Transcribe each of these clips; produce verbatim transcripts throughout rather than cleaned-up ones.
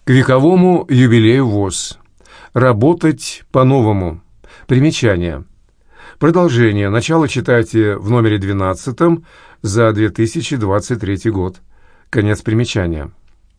К вековому юбилею ВОС. Работать по-новому. Примечание. Продолжение. Начало читайте в номере двенадцатом за две тысячи двадцать третий год. Конец примечания.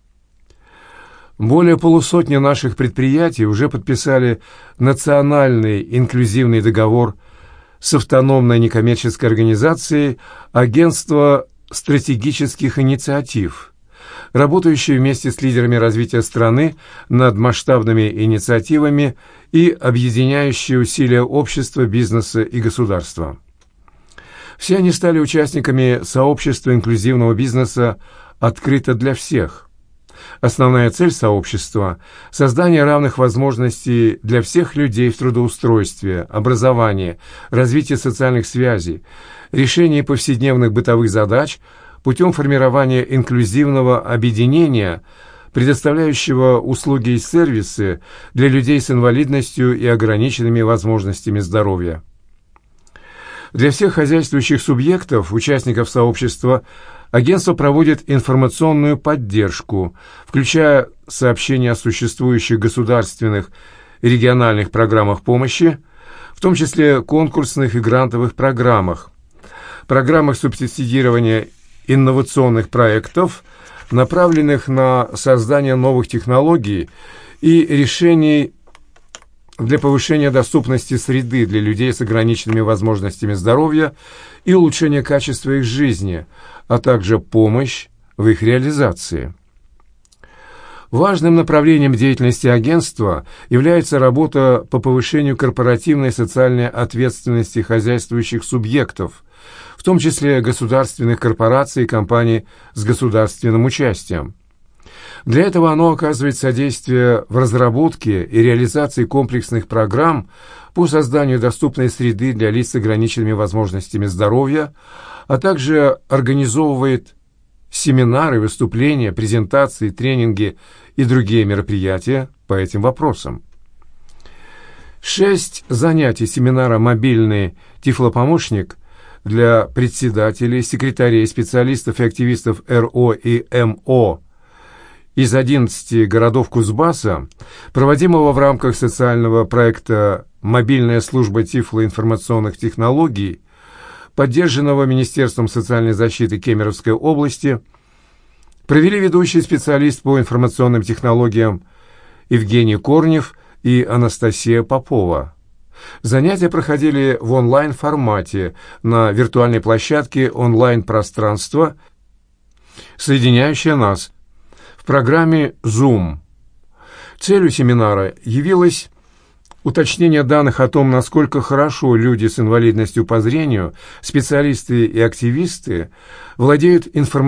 Более полусотни наших предприятий уже подписали национальный инклюзивный договор с автономной некоммерческой организацией «Агентство стратегических инициатив», работающей вместе с лидерами развития страны над масштабными инициативами и объединяющей усилия общества, бизнеса и государства. Все они стали участниками сообщества инклюзивного бизнеса «Открыто для всех». Основная цель сообщества – создание равных возможностей для всех людей в трудоустройстве, образовании, развитии социальных связей, решении повседневных бытовых задач путем формирования инклюзивного объединения, предоставляющего услуги и сервисы для людей с инвалидностью и ограниченными возможностями здоровья. Для всех хозяйствующих субъектов, участников сообщества, агентство проводит информационную поддержку, включая сообщения о существующих государственных и региональных программах помощи, в том числе конкурсных и грантовых программах, программах субсидирования инновационных проектов, направленных на создание новых технологий и решений для повышения доступности среды для людей с ограниченными возможностями здоровья и улучшения качества их жизни, а также помощь в их реализации. Важным направлением деятельности агентства является работа по повышению корпоративной и социальной ответственности хозяйствующих субъектов, в том числе государственных корпораций и компаний с государственным участием. Для этого оно оказывает содействие в разработке и реализации комплексных программ по созданию доступной среды для лиц с ограниченными возможностями здоровья, а также организовывает семинары, выступления, презентации, тренинги и другие мероприятия по этим вопросам. Шесть занятий семинара «Мобильный тифлопомощник» для председателей, секретарей, специалистов и активистов эр о и эм о из одиннадцати городов Кузбасса, проводимого в рамках социального проекта «Мобильная служба тифлоинформационных технологий», поддержанного Министерством социальной защиты Кемеровской области, провели ведущий специалист по информационным технологиям Евгений Корнев и Анастасия Попова. Занятия проходили в онлайн-формате на виртуальной площадке онлайн-пространства, соединяющее нас, в программе Zoom. Целью семинара явилось уточнение данных о том, насколько хорошо люди с инвалидностью по зрению, специалисты и активисты владеют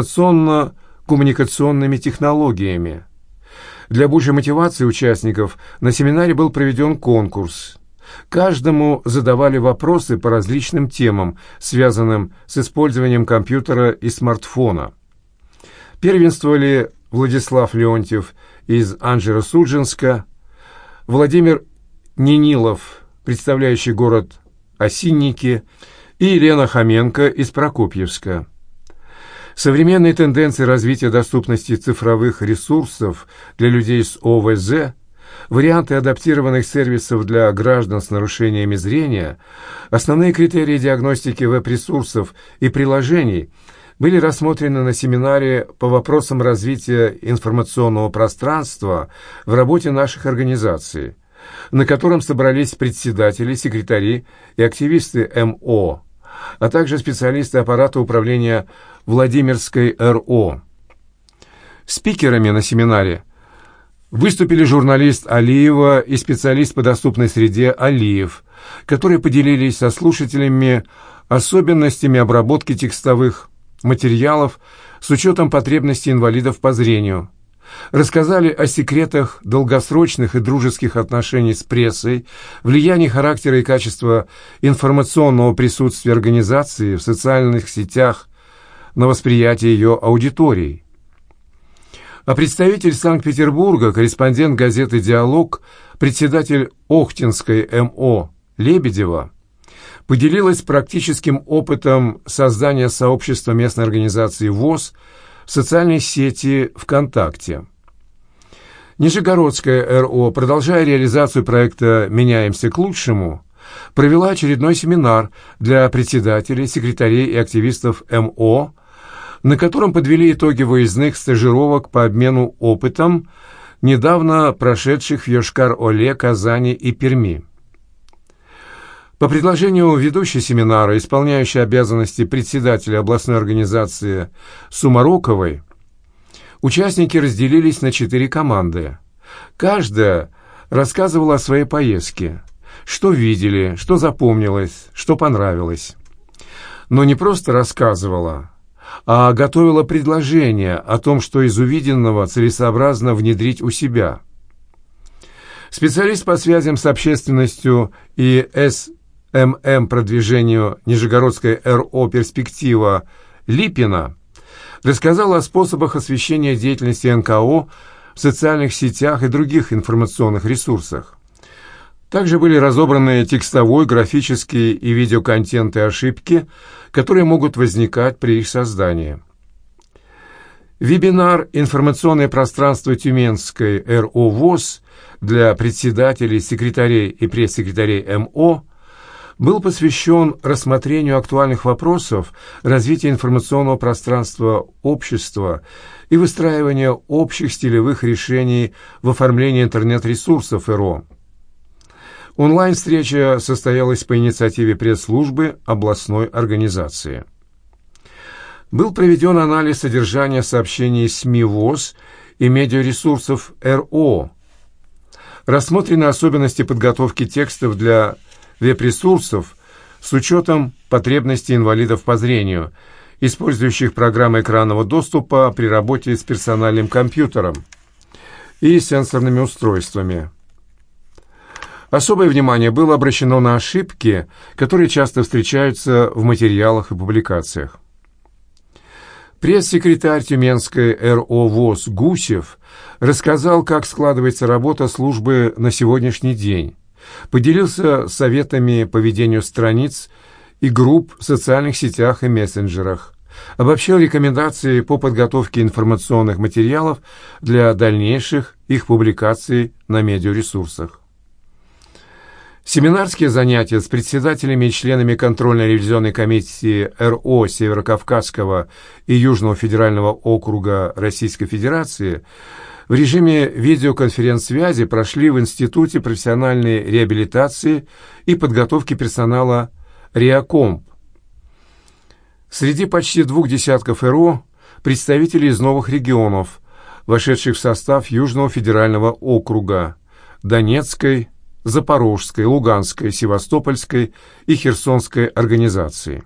информационно-коммуникационными технологиями. Для большей мотивации участников на семинаре был проведен конкурс. Каждому задавали вопросы по различным темам, связанным с использованием компьютера и смартфона. Первенствовали Владислав Леонтьев из Анжеро-Судженска, Владимир Нинилов, представляющий город Осинники, и Елена Хоменко из Прокопьевска. Современные тенденции развития доступности цифровых ресурсов для людей с о вэ зэ, варианты адаптированных сервисов для граждан с нарушениями зрения, основные критерии диагностики веб-ресурсов и приложений были рассмотрены на семинаре по вопросам развития информационного пространства в работе наших организаций, на котором собрались председатели, секретари и активисты эм о, а также специалисты аппарата управления Владимирской эр о. Спикерами на семинаре выступили журналист Алиева и специалист по доступной среде Алиев, которые поделились со слушателями особенностями обработки текстовых материалов с учетом потребностей инвалидов по зрению, рассказали о секретах долгосрочных и дружеских отношений с прессой, влиянии характера и качества информационного присутствия организации в социальных сетях на восприятие ее аудиторий. А представитель Санкт-Петербурга, корреспондент газеты «Диалог», председатель Охтинской эм о Лебедева, поделилась практическим опытом создания сообщества местной организации ВОС в социальной сети ВКонтакте. Нижегородская эр о, продолжая реализацию проекта «Меняемся к лучшему», провела очередной семинар для председателей, секретарей и активистов эм о, на котором подвели итоги выездных стажировок по обмену опытом, недавно прошедших в Йошкар-Оле, Казани и Перми. По предложению ведущей семинара, исполняющей обязанности председателя областной организации Сумароковой, участники разделились на четыре команды. Каждая рассказывала о своей поездке, что видели, что запомнилось, что понравилось. Но не просто рассказывала, а готовила предложение о том, что из увиденного целесообразно внедрить у себя. Специалист по связям с общественностью и эс эм эм продвижению Нижегородской эр о «Перспектива» Липина рассказала о способах освещения деятельности эн ка о в социальных сетях и других информационных ресурсах. Также были разобраны текстовой, графический и видеоконтент и ошибки, которые могут возникать при их создании. Вебинар «Информационное пространство Тюменской эр о ВОС» для председателей, секретарей и пресс-секретарей эм о был посвящен рассмотрению актуальных вопросов развития информационного пространства общества и выстраивания общих стилевых решений в оформлении интернет-ресурсов эр о. Онлайн-встреча состоялась по инициативе пресс-службы областной организации. Был проведен анализ содержания сообщений СМИ ВОС и медиаресурсов эр о. Рассмотрены особенности подготовки текстов для веб-ресурсов с учетом потребностей инвалидов по зрению, использующих программы экранного доступа при работе с персональным компьютером и сенсорными устройствами. Особое внимание было обращено на ошибки, которые часто встречаются в материалах и публикациях. Пресс-секретарь Тюменской эр о ВОС Гусев рассказал, как складывается работа службы на сегодняшний день, поделился советами по ведению страниц и групп в социальных сетях и мессенджерах, обобщил рекомендации по подготовке информационных материалов для дальнейших их публикаций на медиаресурсах. Семинарские занятия с председателями и членами контрольно-ревизионной комиссии эр о Северокавказского и Южного федерального округа Российской Федерации в режиме видеоконференц-связи прошли в Институте профессиональной реабилитации и подготовки персонала РИАКомп. Среди почти двух десятков эр о представители из новых регионов, вошедших в состав Южного федерального округа, Донецкой, Запорожской, Луганской, Севастопольской и Херсонской организации.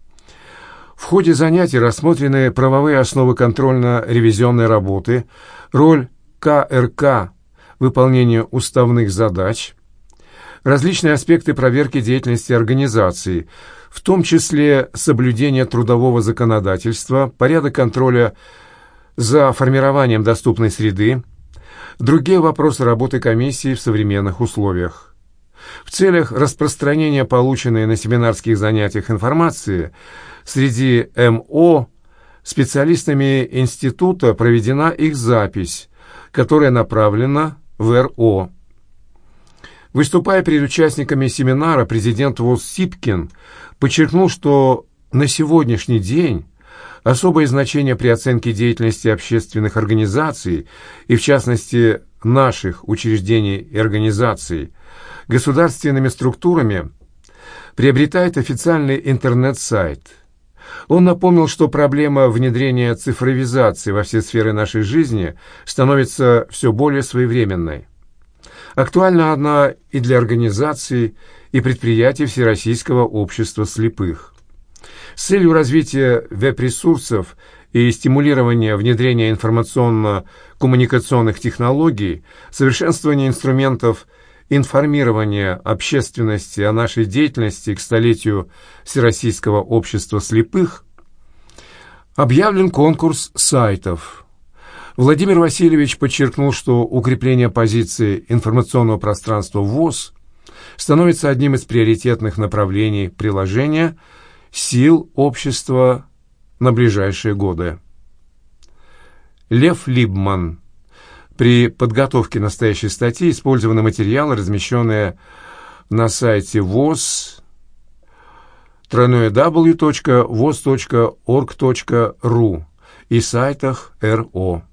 В ходе занятий рассмотрены правовые основы контрольно-ревизионной работы, роль ка эр ка в выполнении уставных задач, различные аспекты проверки деятельности организации, в том числе соблюдение трудового законодательства, порядок контроля за формированием доступной среды, другие вопросы работы комиссии в современных условиях. В целях распространения полученной на семинарских занятиях информации среди эм о специалистами института проведена их запись, которая направлена в эр о. Выступая перед участниками семинара, президент ВОС Сипкин подчеркнул, что на сегодняшний день особое значение при оценке деятельности общественных организаций и, в частности, наших учреждений и организаций государственными структурами приобретает официальный интернет-сайт. Он напомнил, что проблема внедрения цифровизации во все сферы нашей жизни становится все более своевременной. Актуальна она и для организаций и предприятий Всероссийского общества слепых. С целью развития веб-ресурсов и стимулирования внедрения информационно-коммуникационных технологий, совершенствования инструментов информирования общественности о нашей деятельности к столетию Всероссийского общества слепых, объявлен конкурс сайтов. Владимир Васильевич подчеркнул, что укрепление позиции информационного пространства ВОС становится одним из приоритетных направлений приложения сил общества на ближайшие годы. Лев Либман, При подготовке настоящей статьи использованы материалы, размещенные на сайте ВОС дабл ю дабл ю дабл ю точка воз точка орг точка ру и сайтах эр о.